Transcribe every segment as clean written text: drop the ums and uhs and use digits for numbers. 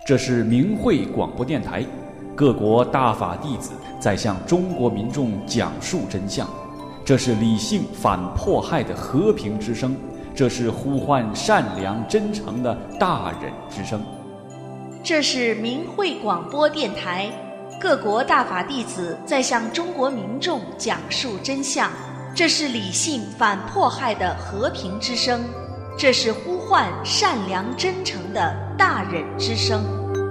这是明慧广播电台，各国大法弟子在向中国民众讲述真相。这是理性反迫害的和平之声，这是呼唤善良真诚的大忍之声。 这是明慧广播电台，各国大法弟子在向中国民众讲述真相。这是理性反迫害的和平之声，这是呼唤善良真诚的大忍之声。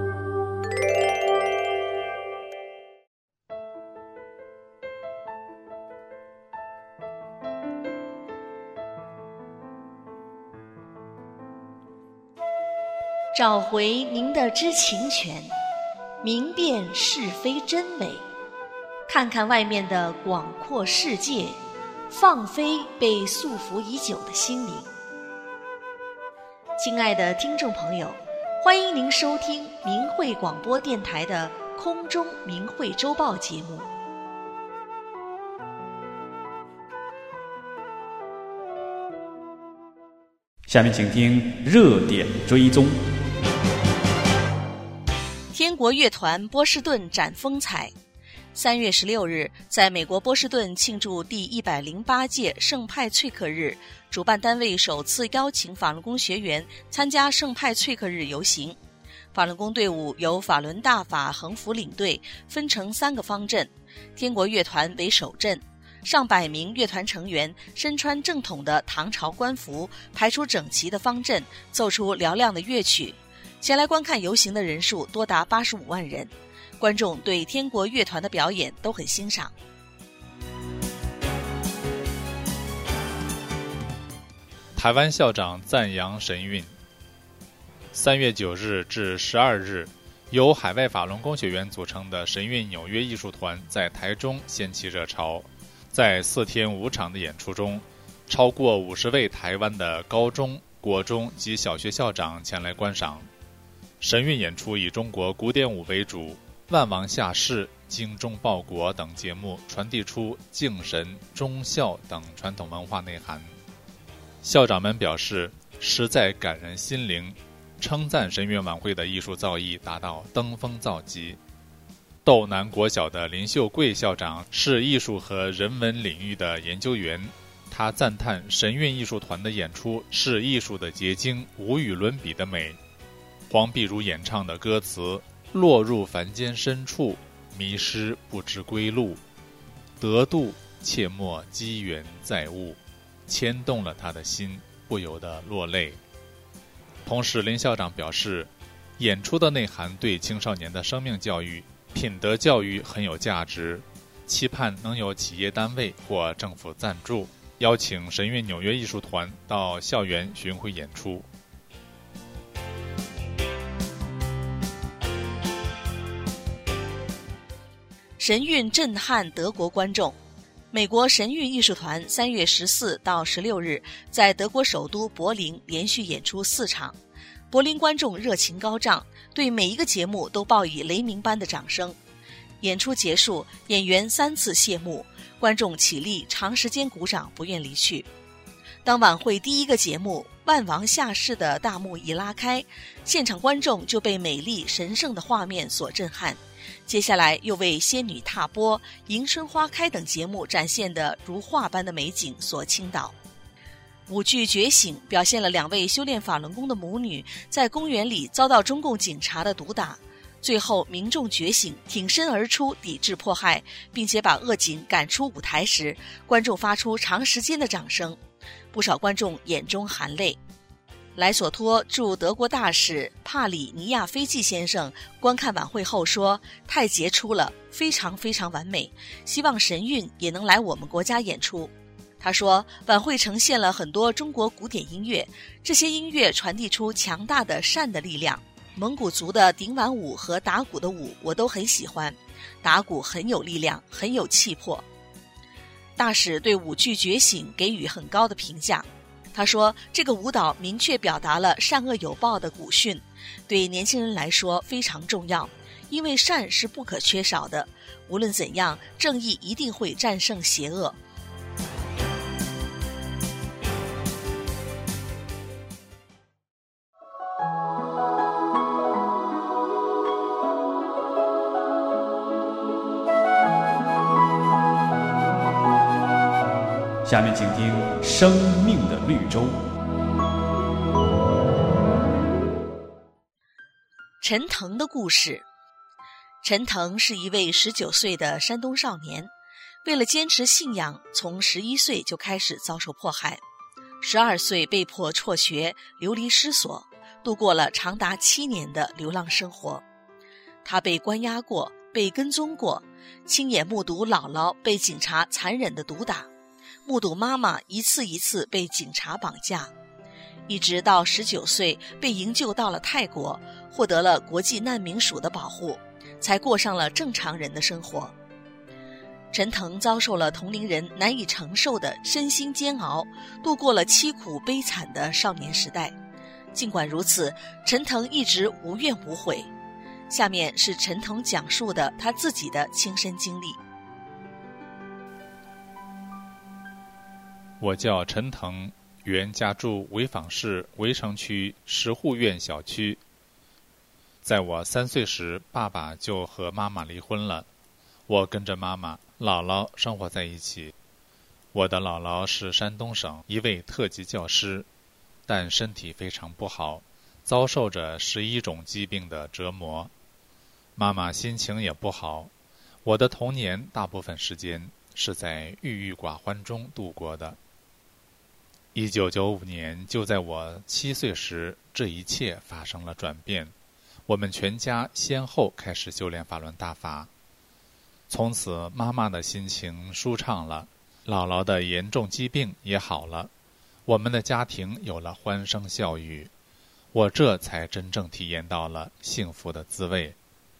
找回您的知情权，明辨是非真伪，看看外面的广阔世界，放飞被束缚已久的心灵。亲爱的听众朋友，欢迎您收听明慧广播电台的空中明慧周报节目。 下面请听热点追踪。 天国乐团波士顿展风采。3月16日，在美国波士顿庆祝第108届圣派翠克日，主办单位首次邀请法轮功学员参加圣派翠克日游行。法轮功队伍由法轮大法横幅领队，分成3个方阵，天国乐团为首阵。上百名乐团成员身穿正统的唐朝官服，排出整齐的方阵，奏出嘹亮的乐曲。前来观看游行的人数多达85万人，观众对天国乐团的表演都很欣赏。 台湾校长赞扬神韵。3月9日至12日，由海外法轮功学员组成的神韵纽约艺术团在台中掀起热潮。在4天5场的演出中，超过50位台湾的高中、国中及小学校长前来观赏。神韵演出以中国古典舞为主，万王下士、精忠报国等节目传递出敬神、忠孝等传统文化内涵。校长们表示，实在感人心灵，称赞神韵晚会的艺术造诣达到登峰造极。斗南国小的林秀贵校长是艺术和人文领域的研究员，他赞叹神韵艺术团的演出是艺术的结晶，无与伦比的美。黄碧如演唱的歌词落入凡间深处，迷失不知归路，得度切莫机缘在物，牵动了他的心，不由得落泪。同时林校长表示，演出的内涵对青少年的生命教育、品德教育很有价值，期盼能有企业单位或政府赞助，邀请神韵纽约艺术团到校园巡回演出。 神韵震撼德国观众。美国神韵艺术团3月14到16日在德国首都柏林连续演出4场，柏林观众热情高涨，对每一个节目都报以雷鸣般的掌声。演出结束，演员3次谢幕，观众起立长时间鼓掌，不愿离去。当晚会第一个节目万王下士的大幕一拉开，现场观众就被美丽神圣的画面所震撼。接下来又为仙女踏波、迎春花开等节目展现的如画般的美景所倾倒。舞剧觉醒表现了2位修炼法轮功的母女在公园里遭到中共警察的毒打，最后民众觉醒，挺身而出抵制迫害，并且把恶警赶出舞台时，观众发出长时间的掌声，不少观众眼中含泪。莱索托驻德国大使帕里尼亚菲季先生观看晚会后说，太杰出了，非常非常完美，希望神韵也能来我们国家演出。他说，晚会呈现了很多中国古典音乐，这些音乐传递出强大的善的力量。蒙古族的顶碗舞和打鼓的舞我都很喜欢，打鼓很有力量，很有气魄。大使对舞剧觉醒给予很高的评价。他说，这个舞蹈明确表达了善恶有报的古训，对年轻人来说非常重要，因为善是不可缺少的，无论怎样，正义一定会战胜邪恶。 下面请听《生命的绿洲》。 陈腾的故事。陈腾是一位19岁的山东少年，为了坚持信仰，从11岁就开始遭受迫害，12岁被迫辍学，流离失所，度过了长达7年的流浪生活。他被关押过，被跟踪过，亲眼目睹姥姥被警察残忍地毒打，目睹妈妈一次一次被警察绑架，一直到19岁被营救到了泰国，获得了国际难民署的保护，才过上了正常人的生活。陈腾遭受了同龄人难以承受的身心煎熬，度过了凄苦悲惨的少年时代。尽管如此，陈腾一直无怨无悔。下面是陈腾讲述的他自己的亲身经历。 我叫陈腾，原家住潍坊市围城区石户院小区。在我3岁时，爸爸就和妈妈离婚了，我跟着妈妈、姥姥生活在一起。我的姥姥是山东省一位特级教师，但身体非常不好，遭受着11种疾病的折磨。妈妈心情也不好，我的童年大部分时间是在郁郁寡欢中度过的。1995年，就在我7岁时，这一切发生了转变。我们全家先后开始修炼法轮大法，从此妈妈的心情舒畅了，姥姥的严重疾病也好了，我们的家庭有了欢声笑语，我这才真正体验到了幸福的滋味。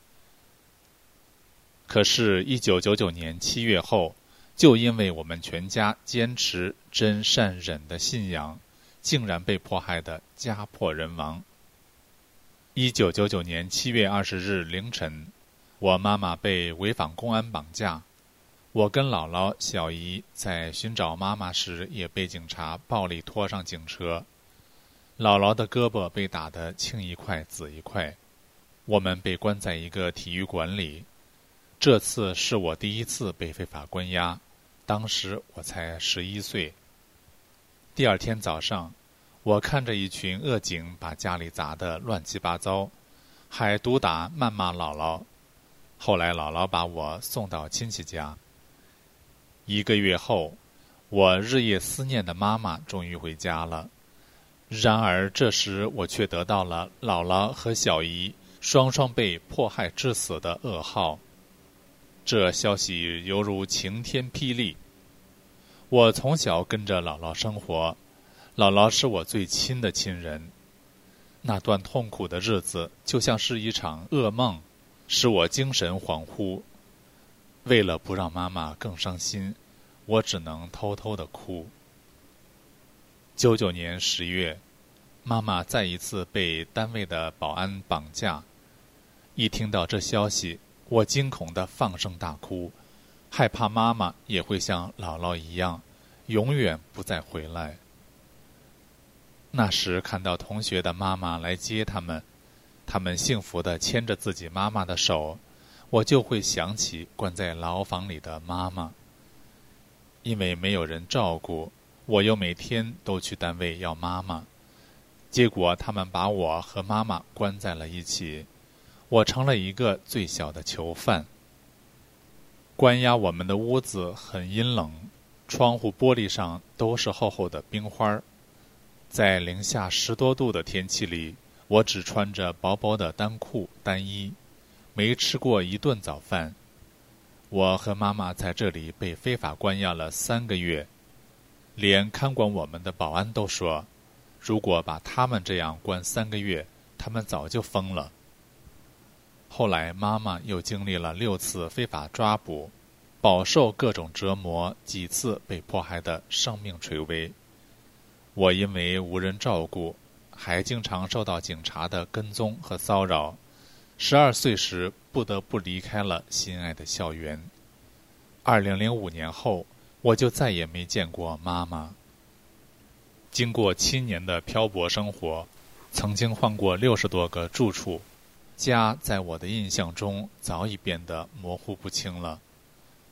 可是1999年7月后，就因为我们全家坚持真善忍的信仰，竟然被迫害得家破人亡。1999年7月20日凌晨，我妈妈被潍坊公安绑架，我跟姥姥、小姨在寻找妈妈时也被警察暴力拖上警车。姥姥的胳膊被打得青一块紫一块，我们被关在一个体育馆里。这次是我第一次被非法关押，当时我才11岁。第二天早上，我看着一群恶警把家里砸得乱七八糟，还毒打谩骂姥姥。后来姥姥把我送到亲戚家。1个月后，我日夜思念的妈妈终于回家了。然而这时我却得到了姥姥和小姨双双被迫害致死的噩耗。这消息犹如晴天霹雳。我从小跟着姥姥生活，姥姥是我最亲的亲人。那段痛苦的日子就像是一场噩梦，使我精神恍惚。为了不让妈妈更伤心，我只能偷偷地哭。99年10月，妈妈再一次被单位的保安绑架。一听到这消息，我惊恐地放声大哭，害怕妈妈也会像姥姥一样，永远不再回来。那时看到同学的妈妈来接他们幸福地牵着自己妈妈的手，我就会想起关在牢房里的妈妈。因为没有人照顾，我又每天都去单位要妈妈，结果他们把我和妈妈关在了一起，我成了一个最小的囚犯。关押我们的屋子很阴冷，窗户玻璃上都是厚厚的冰花。在零下10多度的天气里，我只穿着薄薄的单裤单衣，没吃过一顿早饭。我和妈妈在这里被非法关押了3个月，连看管我们的保安都说，如果把他们这样关3个月，他们早就疯了。后来妈妈又经历了6次非法抓捕，饱受各种折磨，几次被迫害得生命垂危。我因为无人照顾，还经常受到警察的跟踪和骚扰。12岁时不得不离开了心爱的校园。2005年后，我就再也没见过妈妈。经过7年的漂泊生活，曾经换过60多个住处，家在我的印象中早已变得模糊不清了。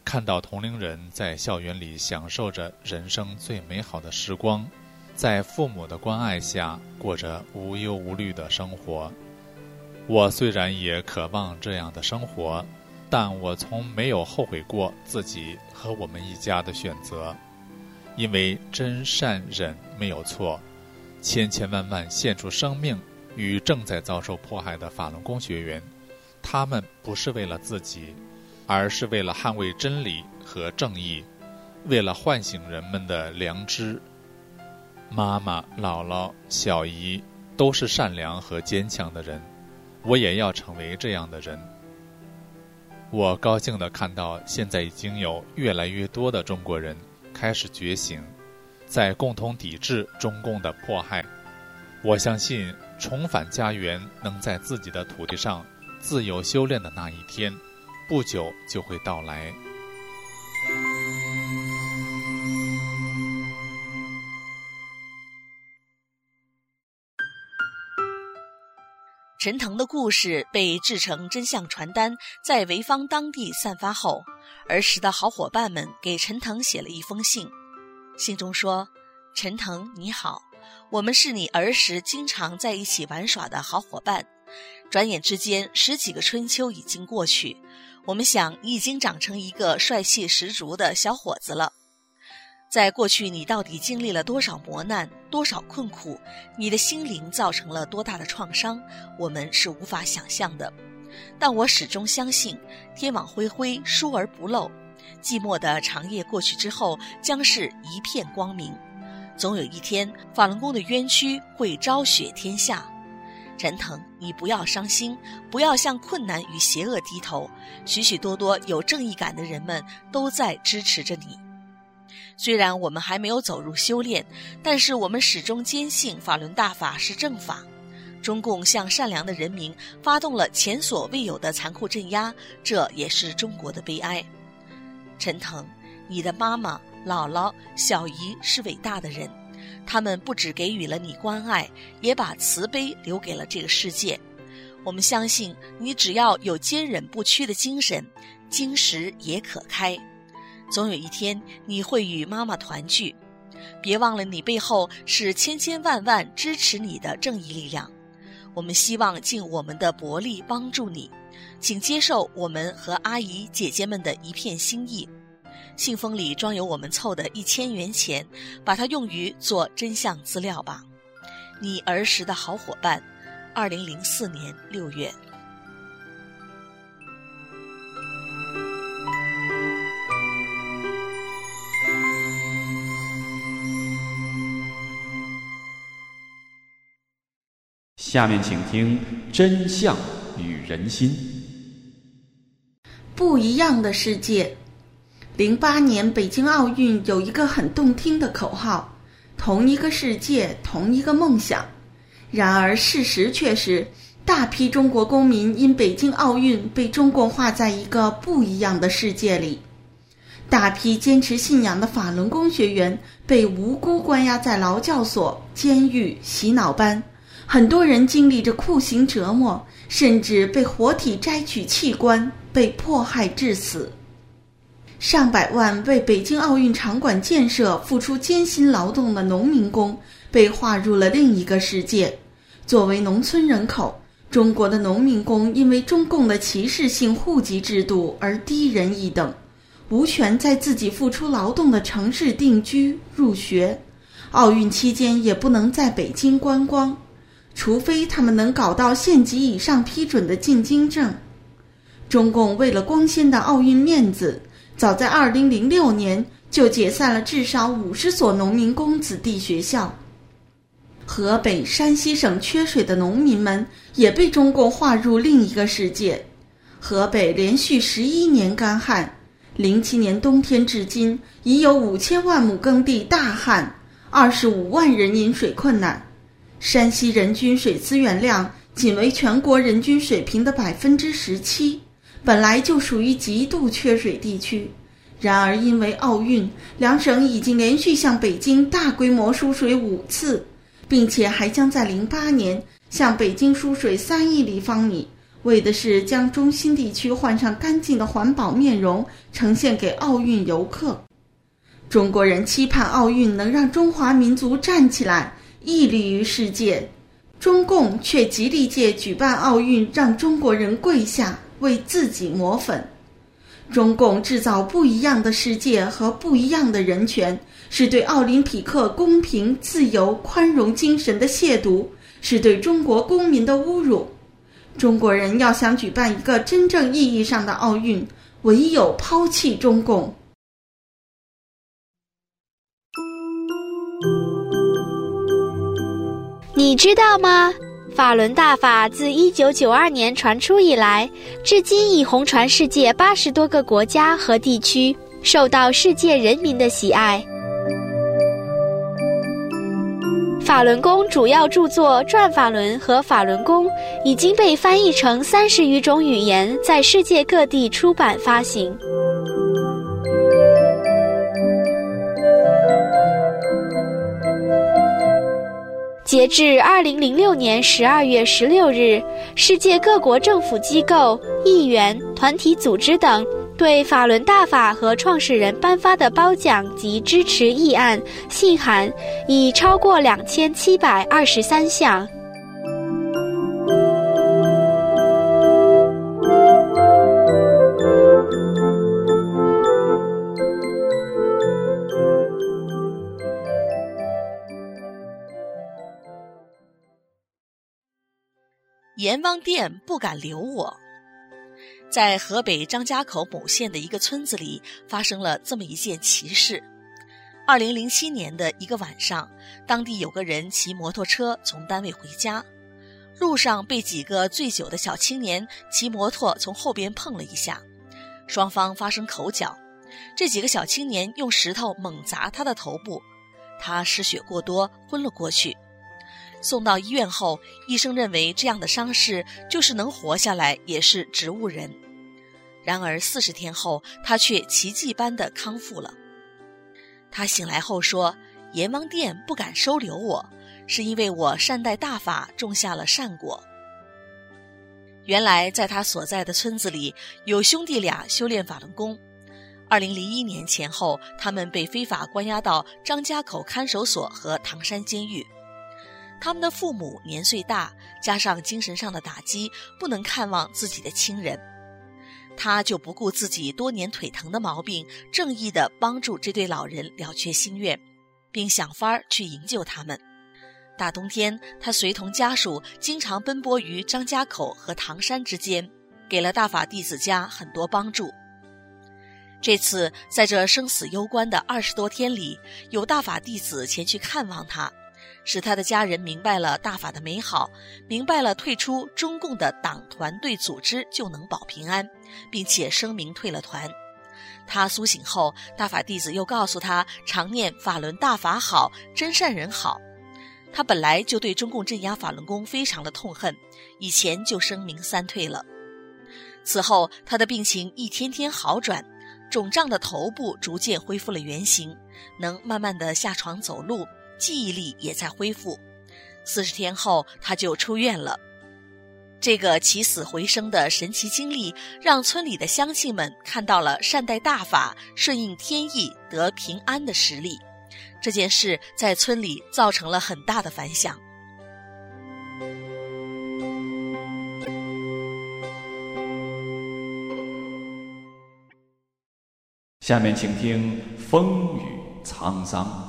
看到同龄人在校园里享受着人生最美好的时光，在父母的关爱下过着无忧无虑的生活。我虽然也渴望这样的生活，但我从没有后悔过自己和我们一家的选择。因为真善忍没有错，千千万万献出生命与正在遭受迫害的法轮功学员，他们不是为了自己，而是为了捍卫真理和正义，为了唤醒人们的良知。妈妈、姥姥、小姨都是善良和坚强的人，我也要成为这样的人。我高兴地看到现在已经有越来越多的中国人开始觉醒，在共同抵制中共的迫害。我相信重返家园，能在自己的土地上自由修炼的那一天，不久就会到来。 陈腾的故事被制成真相传单，在潍坊当地散发后，儿时的好伙伴们给陈腾写了一封信，信中说：陈腾你好，我们是你儿时经常在一起玩耍的好伙伴，转眼之间10几个春秋已经过去，我们想你已经长成一个帅气十足的小伙子了。在过去你到底经历了多少磨难，多少困苦，你的心灵造成了多大的创伤，我们是无法想象的。但我始终相信天网恢恢，疏而不漏，寂寞的长夜过去之后，将是一片光明。总有一天，法轮功的冤屈会昭雪天下。陈腾，你不要伤心，不要向困难与邪恶低头，许许多多有正义感的人们都在支持着你。虽然我们还没有走入修炼，但是我们始终坚信法轮大法是正法。中共向善良的人民发动了前所未有的残酷镇压，这也是中国的悲哀。陈腾，你的妈妈、姥姥、小姨是伟大的人，他们不只给予了你关爱，也把慈悲留给了这个世界。我们相信你只要有坚忍不屈的精神，金石也可开。总有一天你会与妈妈团聚，别忘了你背后是千千万万支持你的正义力量。我们希望尽我们的薄力帮助你，请接受我们和阿姨姐姐们的一片心意。信封里装有我们凑的1000元钱，把它用于做真相资料吧。你儿时的好伙伴，2004年6月。 下面请听真相与人心。 不一样的世界。08年北京奥运有一个很动听的口号，同一个世界，同一个梦想。然而事实却是，大批中国公民因北京奥运被中共划在一个不一样的世界里。大批坚持信仰的法轮功学员被无辜关押在劳教所、监狱、洗脑班，很多人经历着酷刑折磨，甚至被活体摘取器官，被迫害致死。上百万为北京奥运场馆建设付出艰辛劳动的农民工被划入了另一个世界。作为农村人口，中国的农民工因为中共的歧视性户籍制度而低人一等，无权在自己付出劳动的城市定居入学，奥运期间也不能在北京观光，除非他们能搞到县级以上批准的进京证。中共为了光鲜的奥运面子，早在2006年就解散了至少50所农民工子弟学校。河北、山西省缺水的农民们也被中共划入另一个世界。河北连续11年干旱，07年冬天至今已有5000万亩耕地大旱，25万人饮水困难。山西人均水资源量仅为全国人均水平的17%，本来就属于极度缺水地区。然而因为奥运，两省已经连续向北京大规模输水5次，并且还将在08年向北京输水3亿立方米， 为的是将中心地区换上干净的环保面容呈现给奥运游客。中国人期盼奥运能让中华民族站起来，屹立于世界，中共却极力借举办奥运让中国人跪下，为自己抹粉。中共制造不一样的世界和不一样的人权，是对奥林匹克公平、自由、宽容精神的亵渎，是对中国公民的侮辱。中国人要想举办一个真正意义上的奥运，唯有抛弃中共。 你知道吗？法轮大法自1992年传出以来，至今已红传世界80多个国家和地区，受到世界人民的喜爱。法轮功主要著作《转法轮》和《法轮功》已经被翻译成30余种语言，在世界各地出版发行。截至2006年12月16日，世界各国政府机构、议员、团体组织等对法轮大法和创始人颁发的褒奖及支持议案、信函已超过2723项。 阎王殿不敢留我。在河北张家口某县的一个村子里，发生了这么一件奇事。2007年的一个晚上，当地有个人骑摩托车从单位回家，路上被几个醉酒的小青年骑摩托从后边碰了一下，双方发生口角。这几个小青年用石头猛砸他的头部，他失血过多，昏了过去。送到医院后，医生认为这样的伤势就是能活下来也是植物人。然而40天后，他却奇迹般的康复了。他醒来后说，阎王殿不敢收留我，是因为我善待大法，种下了善果。原来在他所在的村子里，有兄弟俩修炼法轮功。2001年前后，他们被非法关押到张家口看守所和唐山监狱。他们的父母年岁大，加上精神上的打击，不能看望自己的亲人。他就不顾自己多年腿疼的毛病，正义地帮助这对老人了却心愿，并想法儿去营救他们。大冬天，他随同家属经常奔波于张家口和唐山之间，给了大法弟子家很多帮助。这次在这生死攸关的20多天里，有大法弟子前去看望他，使他的家人明白了大法的美好，明白了退出中共的党团队组织就能保平安，并且声明退了团。他苏醒后，大法弟子又告诉他常念法轮大法好，真善人好。他本来就对中共镇压法轮功非常的痛恨，以前就声明3退了。此后他的病情一天天好转，肿胀的头部逐渐恢复了原形，能慢慢的下床走路，记忆力也在恢复。40天后他就出院了。这个起死回生的神奇经历，让村里的乡亲们看到了善待大法、顺应天意、得平安的实力。这件事在村里造成了很大的反响。 下面请听风雨沧桑。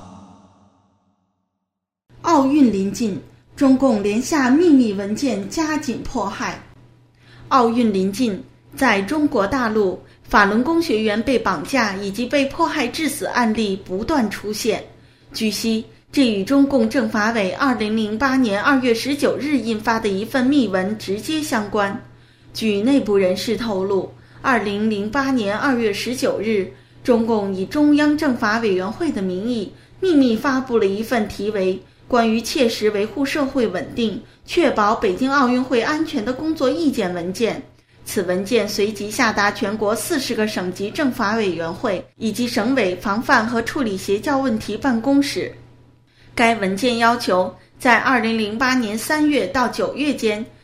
奥运临近，中共连下秘密文件加紧迫害。奥运临近，在中国大陆，法轮功学员被绑架以及被迫害致死案例不断出现。据悉，这与中共政法委2008年2月19日印发的一份密文直接相关。据内部人士透露，2008年2月19日，中共以中央政法委员会的名义，秘密发布了一份题为关于切实维护社会稳定、确保北京奥运会安全的工作意见文件。此文件随即下达全国40个省级政法委员会以及省委防范和处理邪教问题办公室。该文件要求，在2008年3月到9月间，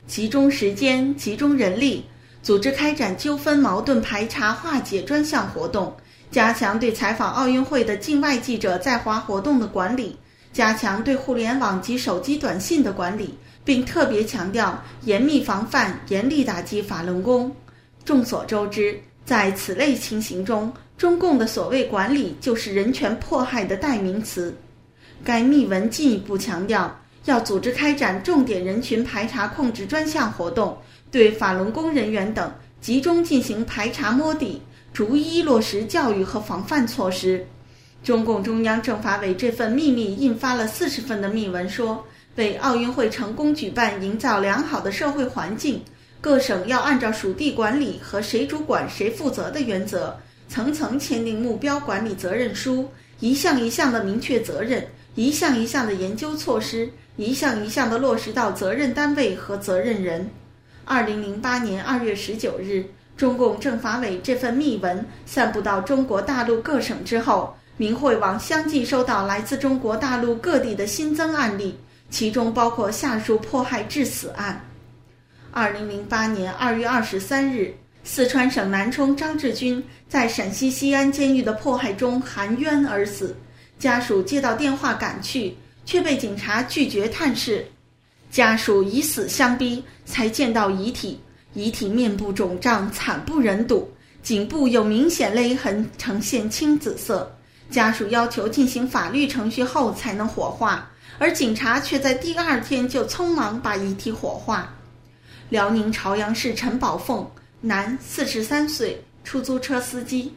集中时间、集中人力，组织开展纠纷矛盾排查化解专项活动，加强对采访奥运会的境外记者在华活动的管理，加强对互联网及手机短信的管理，并特别强调严密防范、严厉打击法轮功。众所周知，在此类情形中，中共的所谓管理就是人权迫害的代名词。该密文进一步强调，要组织开展重点人群排查控制专项活动，对法轮功人员等集中进行排查摸底，逐一落实教育和防范措施。中共中央政法委这份秘密印发了40份的密文说，为奥运会成功举办营造良好的社会环境，各省要按照属地管理和谁主管谁负责的原则，层层签订目标管理责任书，一项一项的明确责任，一项一项的研究措施，一项一项的落实到责任单位和责任人。2008年2月19日，中共政法委这份密文散布到中国大陆各省之后，明慧网相继收到来自中国大陆各地的新增案例，其中包括下述迫害致死案。2008年2月23日，四川省南充张志军在陕西西安监狱的迫害中含冤而死，家属接到电话赶去，却被警察拒绝探视，家属以死相逼才见到遗体，遗体面部肿胀，惨不忍睹，颈部有明显勒痕，呈现青紫色，家属要求进行法律程序后才能火化，而警察却在第2天就匆忙把遗体火化。辽宁朝阳市陈宝凤，男，43岁，出租车司机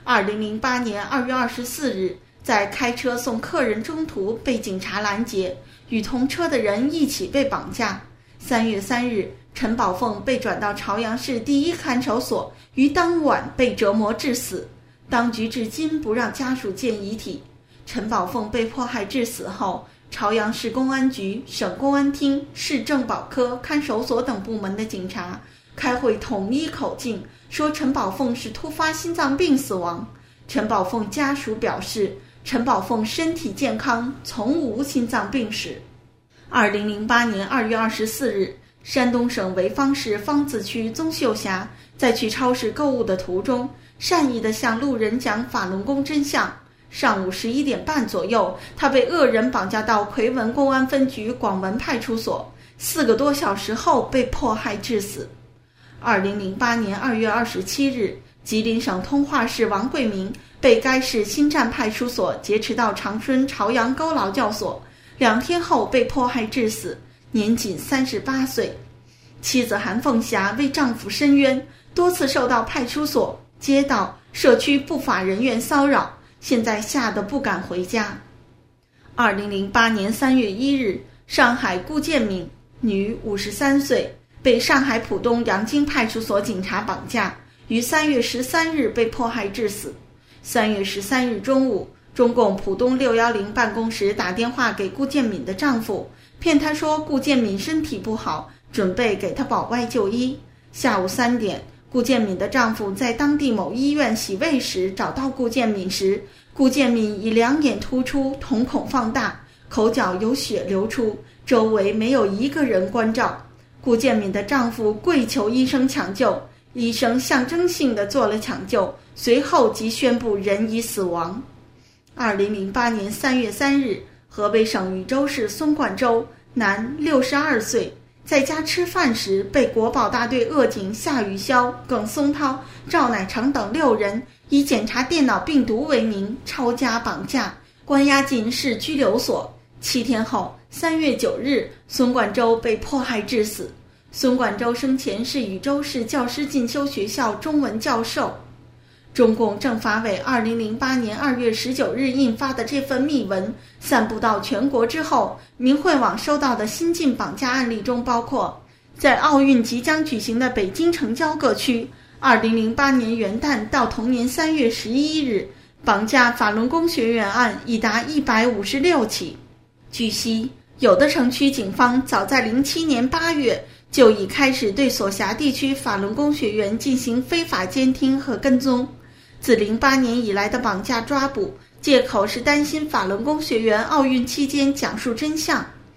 ，2008年2月24日在开车送客人中途被警察拦截，与同车的人一起被绑架。3月3日，陈宝凤被转到朝阳市第1看守所，于当晚被折磨致死，当局至今不让家属见遗体。陈宝凤被迫害致死后，朝阳市公安局、省公安厅、市政保科、看守所等部门的警察开会统一口径，说陈宝凤是突发心脏病死亡。陈宝凤家属表示，陈宝凤身体健康，从无心脏病史。2008年2月24日，山东省潍坊市方子区宗秀霞在去超市购物的途中，善意地向路人讲法轮功真相。上午11点半左右，他被恶人绑架到奎文公安分局广文派出所，4个多小时后被迫害致死。2008年2月27日，吉林省通化市王桂明被该市新站派出所劫持到长春朝阳沟劳教所，2天后被迫害致死，年仅38岁。妻子韩凤霞为丈夫申冤，多次受到派出所、街道、社区不法人员骚扰，现在吓得不敢回家。2008年3月1日，上海顾建敏，女，53岁，被上海浦东杨京派出所警察绑架，于3月13日被迫害致死。3月13日中午，中共浦东610办公室打电话给顾建敏的丈夫，骗他说顾建敏身体不好，准备给他保外就医。下午3点，顾建敏的丈夫在当地某医院洗胃时找到顾建敏时，顾建敏已两眼突出，瞳孔放大，口角有血流出，周围没有一个人关照。顾建敏的丈夫跪求医生抢救，医生象征性地做了抢救，随后即宣布人已死亡。2008年3月3日，河北省禹州市松灌州，男，62岁，在家吃饭时被国保大队恶警夏雨潇、耿松涛、赵乃成等6人以检查电脑病毒为名抄家绑架，关押进市拘留所。7天后，3月9日，孙冠洲被迫害致死。孙冠洲生前是禹州市教师进修学校中文教授。中共政法委2008年2月19日印发的这份密文散布到全国之后，明慧网收到的新晋绑架案例中包括，在奥运即将举行的北京城郊各区，2008年元旦到同年3月11日，绑架法轮功学员案已达156起。据悉，有的城区警方早在07年8月就已开始对所辖地区法轮功学员进行非法监听和跟踪。自08年以来的绑架抓捕，借口是担心法轮功学员奥运期间讲述真相。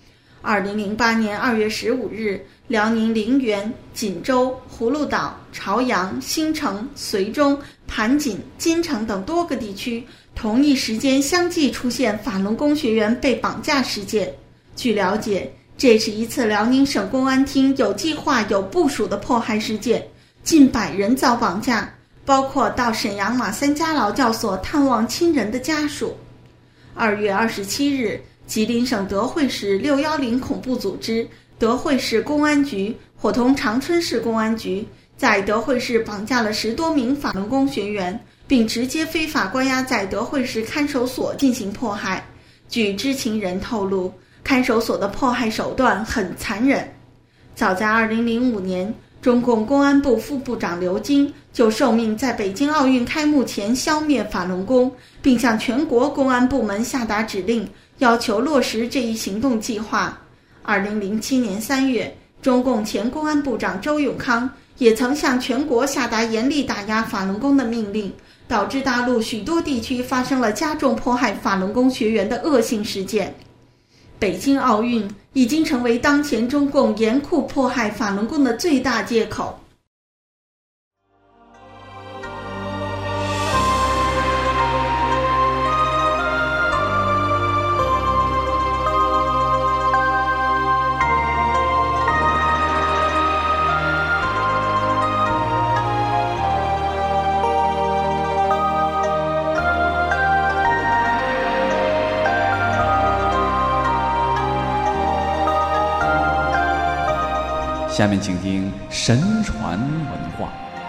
2008年2月15日，辽宁陵园、锦州、葫芦岛、朝阳、新城、绥中、盘锦、金城等多个地区同一时间相继出现法轮功学员被绑架事件。据了解，这是一次辽宁省公安厅有计划有部署的迫害事件，近100人遭绑架，包括到沈阳马三家劳教所探望亲人的家属。2月27日，吉林省德惠市610恐怖组织、德惠市公安局伙同长春市公安局，在德惠市绑架了10多名法轮功学员，并直接非法关押在德惠市看守所进行迫害。据知情人透露，看守所的迫害手段很残忍。早在2005年，中共公安部副部长刘晶就受命在北京奥运开幕前消灭法轮功，并向全国公安部门下达指令，要求落实这一行动计划。2007年3月，中共前公安部长周永康也曾向全国下达严厉打压法轮功的命令，导致大陆许多地区发生了加重迫害法轮功学员的恶性事件。北京奥运已经成为当前中共严酷迫害法轮功的最大借口。 下面请听神传文化。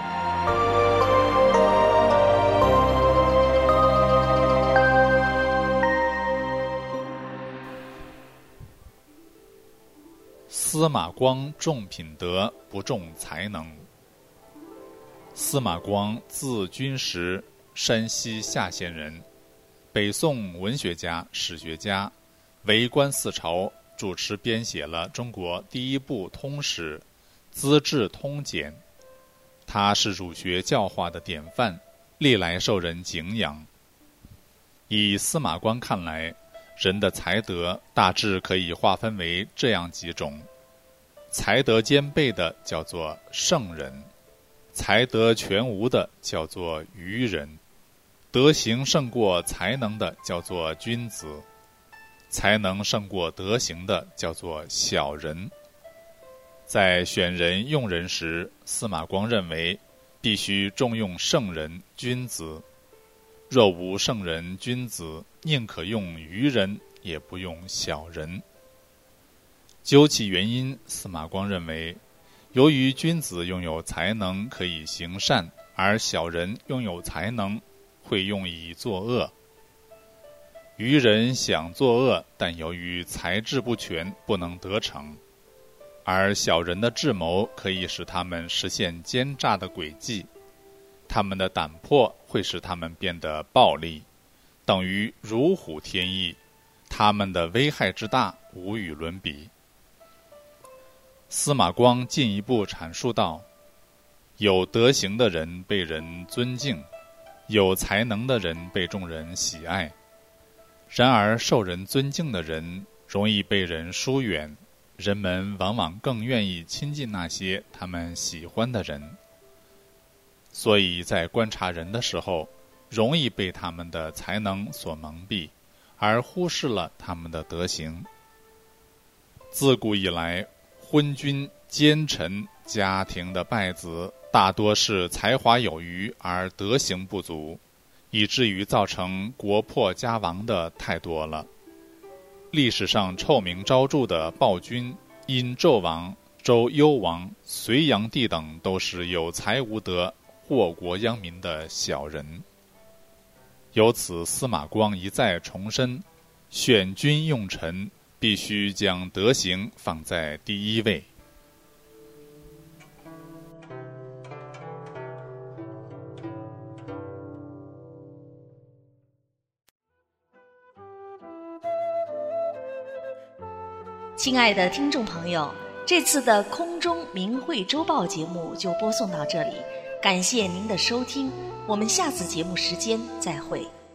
司马光重品德，不重才能。司马光字君实，山西夏县人，北宋文学家、史学家，为官4朝，主持编写了中国第一部通史《资治通鉴》，他是儒学教化的典范，历来受人敬仰。以司马光看来，人的才德大致可以划分为这样几种：才德兼备的叫做圣人，才德全无的叫做愚人，德行胜过才能的叫做君子，才能胜过德行的叫做小人。在选人用人时，司马光认为必须重用圣人君子，若无圣人君子，宁可用愚人，也不用小人。究其原因，司马光认为，由于君子拥有才能可以行善，而小人拥有才能会用以作恶。愚人想作恶，但由于才智不全，不能得逞，而小人的智谋可以使他们实现奸诈的诡计，他们的胆魄会使他们变得暴力，等于如虎添翼，他们的危害之大无与伦比。司马光进一步阐述道，有德行的人被人尊敬，有才能的人被众人喜爱，然而受人尊敬的人容易被人疏远，人们往往更愿意亲近那些他们喜欢的人，所以在观察人的时候，容易被他们的才能所蒙蔽，而忽视了他们的德行。自古以来，昏君、奸臣、家庭的败子大多是才华有余而德行不足，以至于造成国破家亡的太多了。历史上臭名昭著的暴君殷纣王、周幽王、隋炀帝等都是有才无德、祸国殃民的小人。由此，司马光一再重申，选君用臣必须将德行放在第一位。 亲爱的听众朋友，这次的空中明慧周报节目就播送到这里，感谢您的收听，我们下次节目时间再会。